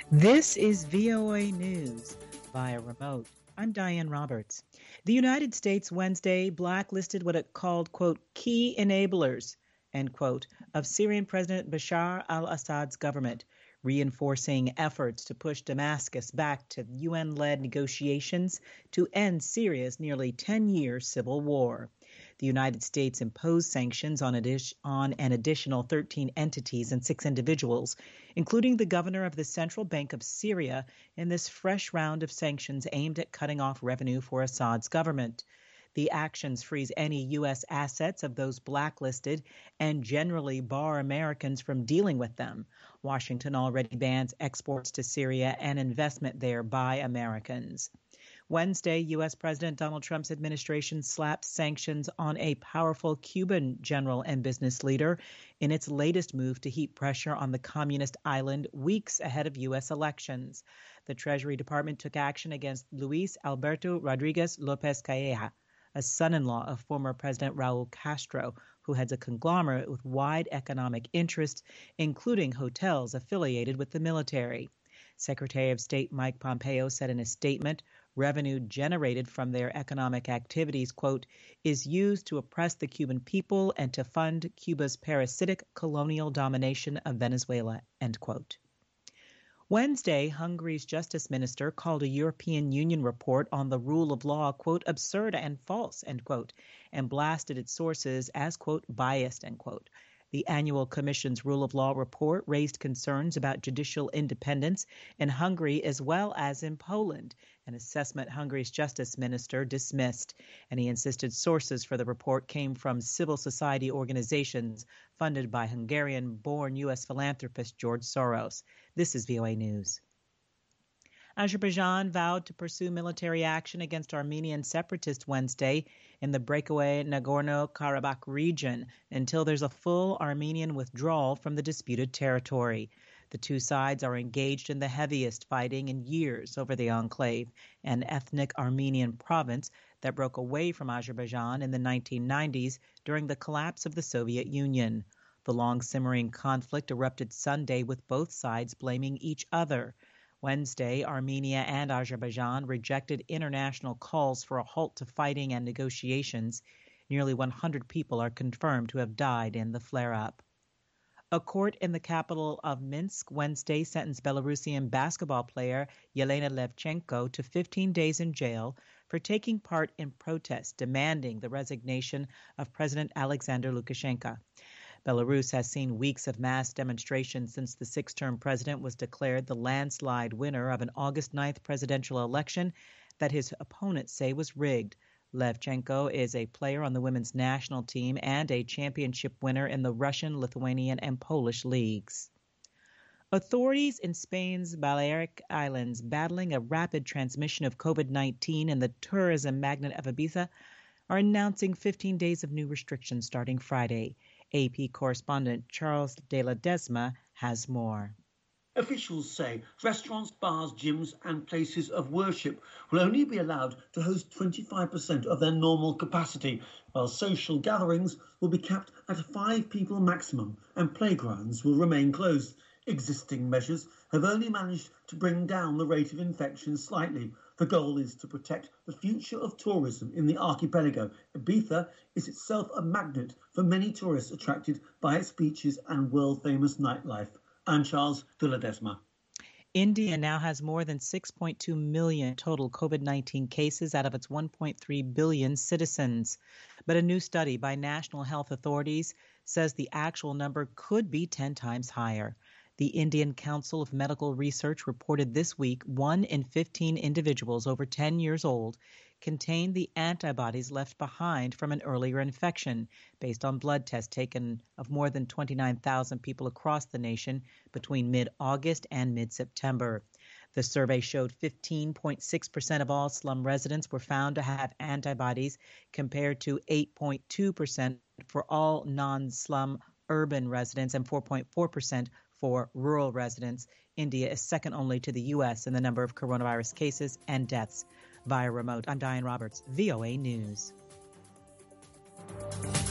This is VOA News via remote. I'm Diane Roberts. The United States Wednesday blacklisted what it called, quote, key enablers, end quote, of Syrian President Bashar al-Assad's government, reinforcing efforts to push Damascus back to UN-led negotiations to end Syria's nearly 10-year civil war. The United States imposed sanctions on an additional 13 entities and 6 individuals, including the governor of the Central Bank of Syria, in this fresh round of sanctions aimed at cutting off revenue for Assad's government. The actions freeze any U.S. assets of those blacklisted and generally bar Americans from dealing with them. Washington already bans exports to Syria and investment there by Americans. Wednesday, U.S. President Donald Trump's administration slapped sanctions on a powerful Cuban general and business leader in its latest move to heap pressure on the communist island weeks ahead of U.S. elections. The Treasury Department took action against Luis Alberto Rodriguez Lopez Calleja, a son-in-law of former President Raul Castro, who heads a conglomerate with wide economic interests, including hotels affiliated with the military. Secretary of State Mike Pompeo said in a statement, revenue generated from their economic activities, quote, is used to oppress the Cuban people and to fund Cuba's parasitic colonial domination of Venezuela, end quote. Wednesday, Hungary's justice minister called a European Union report on the rule of law, quote, absurd and false, end quote, and blasted its sources as, quote, biased, end quote. The annual Commission's Rule of Law report raised concerns about judicial independence in Hungary as well as in Poland, an assessment Hungary's justice minister dismissed, and he insisted sources for the report came from civil society organizations funded by Hungarian-born U.S. philanthropist George Soros. This is VOA News. Azerbaijan vowed to pursue military action against Armenian separatists Wednesday in the breakaway Nagorno-Karabakh region until there's a full Armenian withdrawal from the disputed territory. The two sides are engaged in the heaviest fighting in years over the enclave, an ethnic Armenian province that broke away from Azerbaijan in the 1990s during the collapse of the Soviet Union. The long-simmering conflict erupted Sunday with both sides blaming each other. Wednesday, Armenia and Azerbaijan rejected international calls for a halt to fighting and negotiations. Nearly 100 people are confirmed to have died in the flare-up. A court in the capital of Minsk Wednesday sentenced Belarusian basketball player Yelena Levchenko to 15 days in jail for taking part in protests demanding the resignation of President Alexander Lukashenko. Belarus has seen weeks of mass demonstrations since the 6th-term president was declared the landslide winner of an August 9th presidential election that his opponents say was rigged. Levchenko is a player on the women's national team and a championship winner in the Russian, Lithuanian, and Polish leagues. Authorities in Spain's Balearic Islands battling a rapid transmission of COVID-19 in the tourism magnet of Ibiza are announcing 15 days of new restrictions starting Friday. AP correspondent Charles de Ledesma has more. Officials say restaurants, bars, gyms and places of worship will only be allowed to host 25% of their normal capacity, while social gatherings will be capped at 5 people maximum and playgrounds will remain closed. Existing measures have only managed to bring down the rate of infection slightly. The goal is to protect the future of tourism in the archipelago. Ibiza is itself a magnet for many tourists attracted by its beaches and world-famous nightlife. I'm Charles de Ledesma. India now has more than 6.2 million total COVID-19 cases out of its 1.3 billion citizens. But a new study by national health authorities says the actual number could be 10 times higher. The Indian Council of Medical Research reported this week 1 in 15 individuals over 10 years old contained the antibodies left behind from an earlier infection, based on blood tests taken of more than 29,000 people across the nation between mid-August and mid-September. The survey showed 15.6% of all slum residents were found to have antibodies, compared to 8.2% for all non-slum urban residents and 4.4% for rural residents. India is second only to the U.S. in the number of coronavirus cases and deaths via remote. I'm Diane Roberts, VOA News.